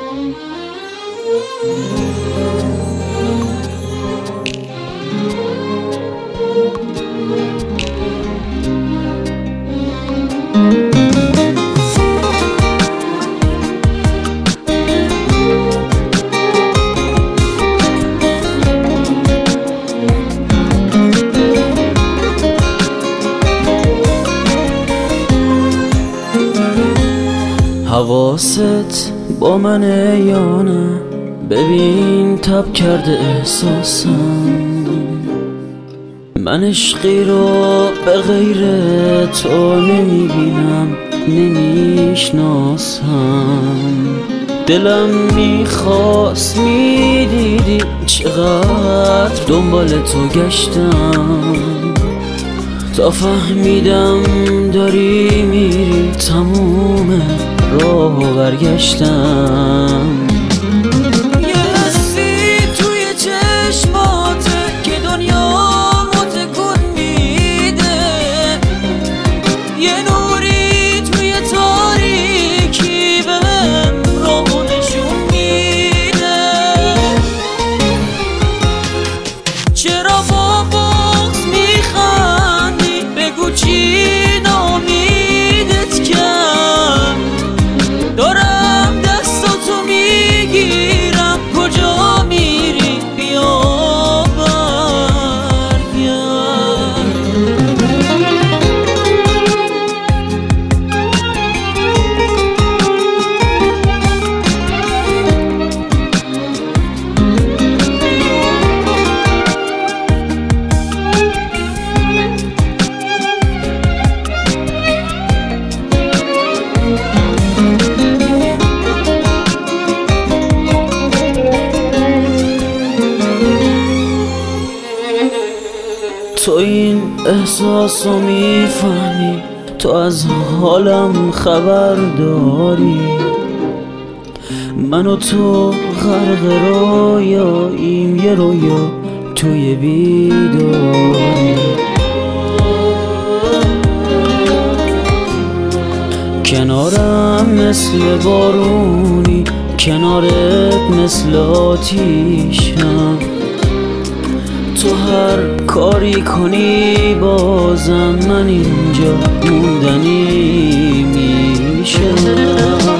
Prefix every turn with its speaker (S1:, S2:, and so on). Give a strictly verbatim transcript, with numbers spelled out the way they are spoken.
S1: حواست با منه یا نه؟ ببین تب کرده احساسم، من عشقی رو به غیر تو نمیبینم نمیشناسم. دلم میخواست میدیدی چقدر دنبال تو گشتم، تا فهمیدم داری میری تموم راه برگشتم.
S2: یه حسی توی چشماته که دنیا متکون میده، یه نوری توی تاریکی بهم راهو نشون میده. چرا با بغض میخندی؟ بگو چی نامیدت کرد؟ دارم دستاتو میگیرم، کجا میری؟ بیا برگرد.
S1: تو این احساسو میفهمی، تو از حالم خبر داری، من و تو غرق رویاییم، یه رویا توی بیداری. کنارم مثل بارونی، کنارت مثل آتیشم، تو هر کاری کنی بازم من اینجا موندنی میشم.